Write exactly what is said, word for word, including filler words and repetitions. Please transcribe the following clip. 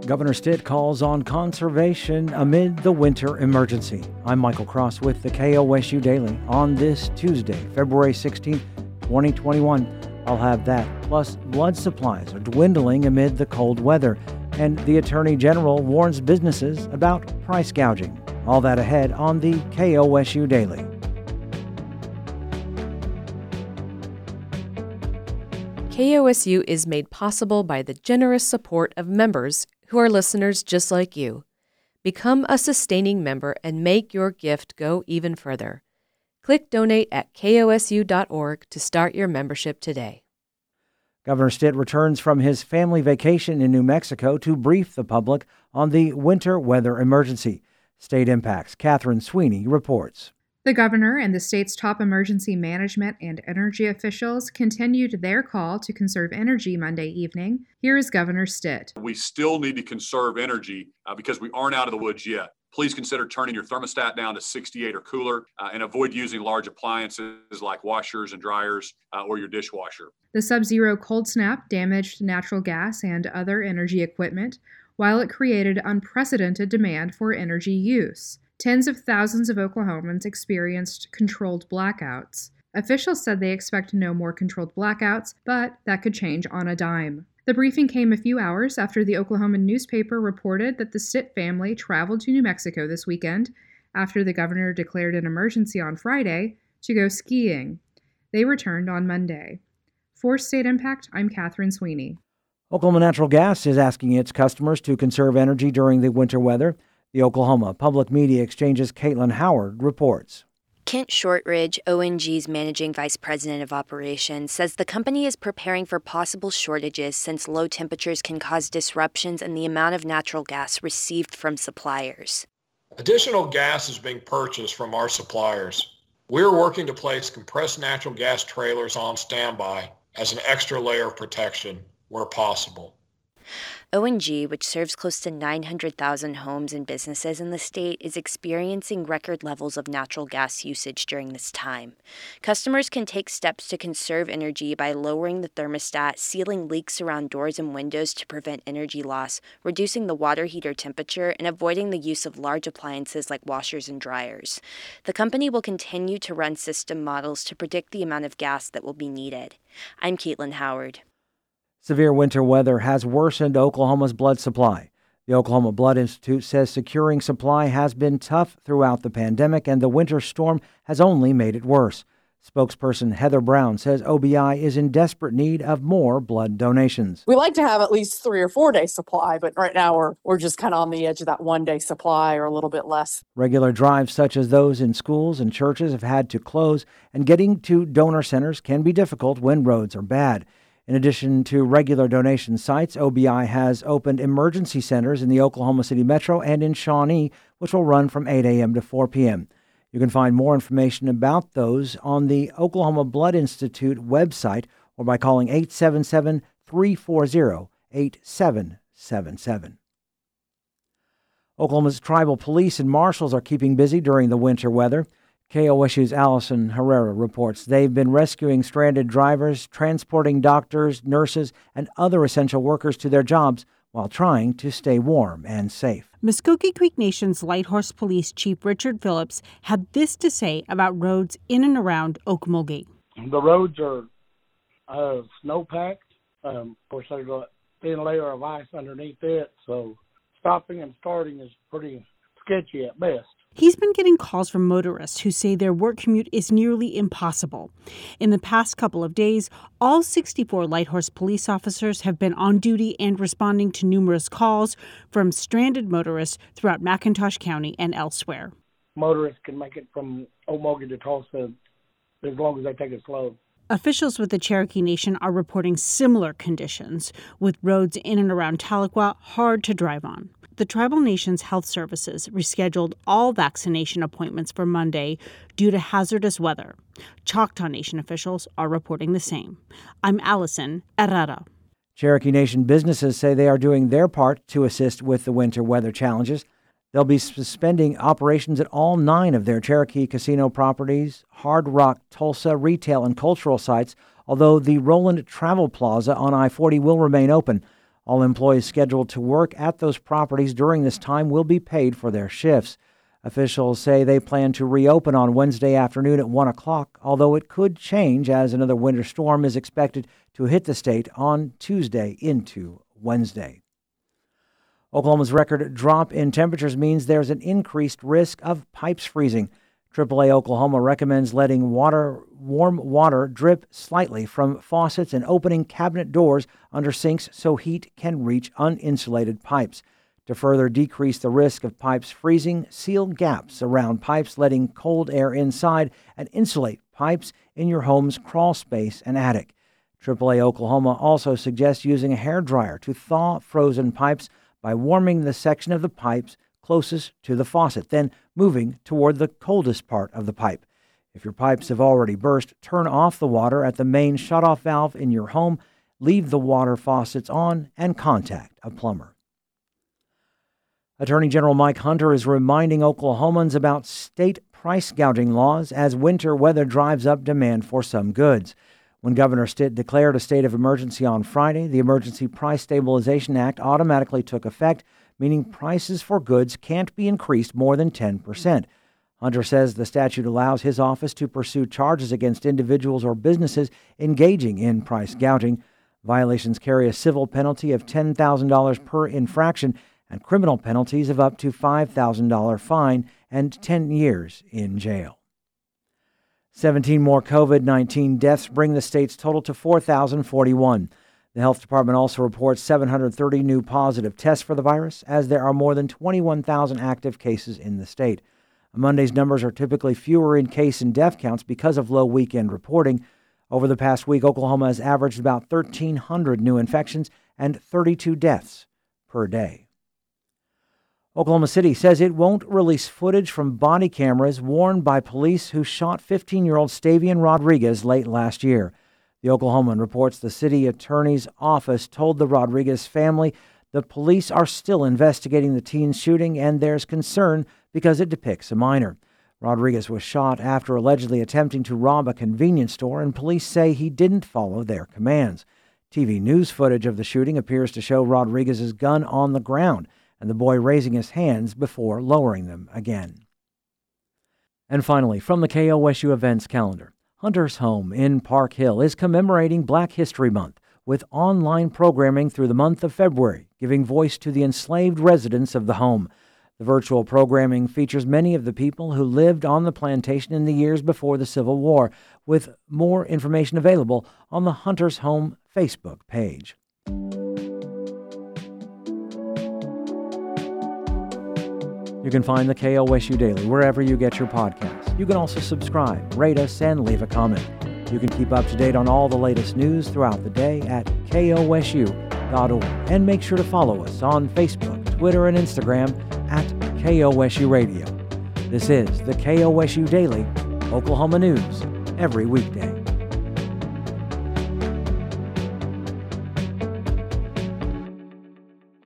Governor Stitt calls on conservation amid the winter emergency. I'm Michael Cross with the K O S U Daily on this Tuesday, February sixteenth, twenty twenty-one. I'll have that, plus blood supplies are dwindling amid the cold weather, and the Attorney General warns businesses about price gouging. All that ahead on the K O S U Daily. K O S U is made possible by the generous support of members who are listeners just like you. Become a sustaining member and make your gift go even further. Click donate at K O S U dot org to start your membership today. Governor Stitt returns from his family vacation in New Mexico to brief the public on the winter weather emergency. State Impact's Catherine Sweeney reports. The governor and the state's top emergency management and energy officials continued their call to conserve energy Monday evening. Here is Governor Stitt. We still need to conserve energy uh, because we aren't out of the woods yet. Please consider turning your thermostat down to sixty-eight or cooler uh, and avoid using large appliances like washers and dryers uh, or your dishwasher. The sub-zero cold snap damaged natural gas and other energy equipment, while it created unprecedented demand for energy use. Tens of thousands of Oklahomans experienced controlled blackouts. Officials said they expect no more controlled blackouts, but that could change on a dime. The briefing came a few hours after the Oklahoma newspaper reported that the Stitt family traveled to New Mexico this weekend after the governor declared an emergency on Friday to go skiing. They returned on Monday. For State Impact, I'm Catherine Sweeney. Oklahoma Natural Gas is asking its customers to conserve energy during the winter weather. The Oklahoma Public Media Exchange's Caitlin Howard reports. Kent Shortridge, O N G's managing vice president of operations, says the company is preparing for possible shortages since low temperatures can cause disruptions in the amount of natural gas received from suppliers. Additional gas is being purchased from our suppliers. We're working to place compressed natural gas trailers on standby as an extra layer of protection where possible. O N G, which serves close to nine hundred thousand homes and businesses in the state, is experiencing record levels of natural gas usage during this time. Customers can take steps to conserve energy by lowering the thermostat, sealing leaks around doors and windows to prevent energy loss, reducing the water heater temperature, and avoiding the use of large appliances like washers and dryers. The company will continue to run system models to predict the amount of gas that will be needed. I'm Caitlin Howard. Severe winter weather has worsened Oklahoma's blood supply. The Oklahoma Blood Institute says securing supply has been tough throughout the pandemic, and the winter storm has only made it worse. Spokesperson Heather Brown says O B I is in desperate need of more blood donations. We like to have at least three or four day supply, but right now we're we're just kind of on the edge of that one day supply or a little bit less. Regular drives such as those in schools and churches have had to close, and getting to donor centers can be difficult when roads are bad. In addition to regular donation sites, O B I has opened emergency centers in the Oklahoma City Metro and in Shawnee, which will run from eight a.m. to four p.m. You can find more information about those on the Oklahoma Blood Institute website or by calling eight seven seven, three four zero, eight seven seven seven. Oklahoma's tribal police and marshals are keeping busy during the winter weather. K O S U's Allison Herrera reports they've been rescuing stranded drivers, transporting doctors, nurses, and other essential workers to their jobs while trying to stay warm and safe. Muskogee Creek Nation's Lighthorse Police Chief Richard Phillips had this to say about roads in and around Okmulgee. The roads are uh, snow-packed. Um, of course, there's a thin layer of ice underneath it, so stopping and starting is pretty sketchy at best. He's been getting calls from motorists who say their work commute is nearly impossible. In the past couple of days, all sixty-four Lighthorse police officers have been on duty and responding to numerous calls from stranded motorists throughout McIntosh County and elsewhere. Motorists can make it from Okmulgee to Tulsa as long as they take it slow. Officials with the Cherokee Nation are reporting similar conditions, with roads in and around Tahlequah hard to drive on. The Tribal Nation's health services rescheduled all vaccination appointments for Monday due to hazardous weather. Choctaw Nation officials are reporting the same. I'm Allison Herrera. Cherokee Nation businesses say they are doing their part to assist with the winter weather challenges. They'll be suspending operations at all nine of their Cherokee casino properties, Hard Rock, Tulsa, retail, and cultural sites, although the Roland Travel Plaza on I forty will remain open. All employees scheduled to work at those properties during this time will be paid for their shifts. Officials say they plan to reopen on Wednesday afternoon at one o'clock, although it could change as another winter storm is expected to hit the state on Tuesday into Wednesday. Oklahoma's record drop in temperatures means there's an increased risk of pipes freezing. triple A Oklahoma recommends letting water, warm water drip slightly from faucets and opening cabinet doors under sinks so heat can reach uninsulated pipes. To further decrease the risk of pipes freezing, seal gaps around pipes letting cold air inside and insulate pipes in your home's crawl space and attic. triple A Oklahoma also suggests using a hairdryer to thaw frozen pipes by warming the section of the pipes closest to the faucet, then moving toward the coldest part of the pipe. If your pipes have already burst, turn off the water at the main shutoff valve in your home, leave the water faucets on, and contact a plumber. Attorney General Mike Hunter is reminding Oklahomans about state price gouging laws as winter weather drives up demand for some goods. When Governor Stitt declared a state of emergency on Friday, the Emergency Price Stabilization Act automatically took effect, meaning prices for goods can't be increased more than ten percent. Hunter says the statute allows his office to pursue charges against individuals or businesses engaging in price gouging. Violations carry a civil penalty of ten thousand dollars per infraction and criminal penalties of up to five thousand dollars fine and ten years in jail. seventeen more covid nineteen deaths bring the state's total to four thousand forty-one. The health department also reports seven hundred thirty new positive tests for the virus, as there are more than twenty-one thousand active cases in the state. Monday's numbers are typically fewer in case and death counts because of low weekend reporting. Over the past week, Oklahoma has averaged about thirteen hundred new infections and thirty-two deaths per day. Oklahoma City says it won't release footage from body cameras worn by police who shot fifteen-year-old Stavian Rodriguez late last year. The Oklahoman reports the city attorney's office told the Rodriguez family the police are still investigating the teen's shooting and there's concern because it depicts a minor. Rodriguez was shot after allegedly attempting to rob a convenience store, and police say he didn't follow their commands. T V news footage of the shooting appears to show Rodriguez's gun on the ground and the boy raising his hands before lowering them again. And finally, from the K O S U events calendar, Hunter's Home in Park Hill is commemorating Black History Month with online programming through the month of February, giving voice to the enslaved residents of the home. The virtual programming features many of the people who lived on the plantation in the years before the Civil War, with more information available on the Hunter's Home Facebook page. You can find the K O S U Daily wherever you get your podcasts. You can also subscribe, rate us, and leave a comment. You can keep up to date on all the latest news throughout the day at K O S U dot org. And make sure to follow us on Facebook, Twitter, and Instagram at K O S U Radio. This is the K O S U Daily, Oklahoma News, every weekday.